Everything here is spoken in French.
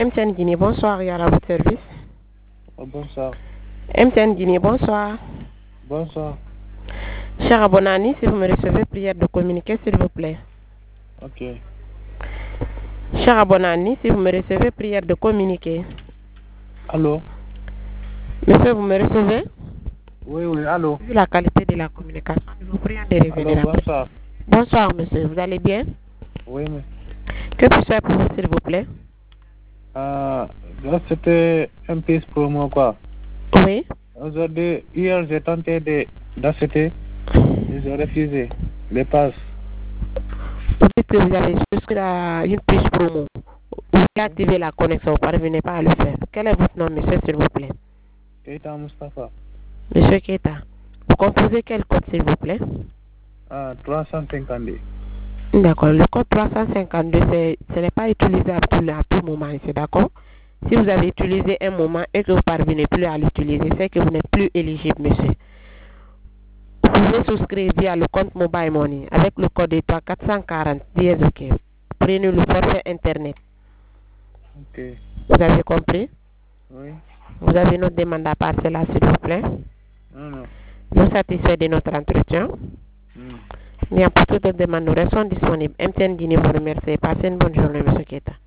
MTN Guinée, bonsoir, Yara, à votre service. Oh, bonsoir. MTN Guinée, bonsoir. Bonsoir. Cher Abonani, si vous me recevez, prière de communiquer, s'il vous plaît. Ok. Cher Abonani, si vous me recevez, prière de communiquer. Allô? Monsieur, vous me recevez? Oui, allô? Vu la qualité de la communication, nous vous prions de revenir Allô, après. bonsoir. Bonsoir, monsieur, vous allez bien? Oui, mais. Que puis-je faire pour vous, s'il vous plaît? Là, c'était un pièce promo, quoi. Oui. Aujourd'hui, hier, j'ai tenté d'acheter. Ils ont refusé. Les passes. Vous dites que vous avez souscrit à une puce promo. Vous avez activé la connexion, vous ne parvenez pas à le faire. Quel est votre nom, monsieur, s'il vous plaît? Keita Mustafa. Monsieur Keita. Vous composez quel code, s'il vous plaît? 352. D'accord. Le code 352, ce n'est pas utilisable à tout moment ici, d'accord? Si vous avez utilisé un moment et que vous ne parvenez plus à l'utiliser, c'est que vous n'êtes plus éligible, monsieur. Vous pouvez souscrire via le compte Mobile Money avec le code étoile 440 dièse OK. Prenez le forfait Internet. Ok. Vous avez compris? Oui. Vous avez notre demande à part cela, s'il vous plaît? Non. Nous satisfait de notre entretien. Bien, pour toute demande, nous restons disponibles. MTN Guinée vous remercie. Passez une bonne journée, monsieur Keita.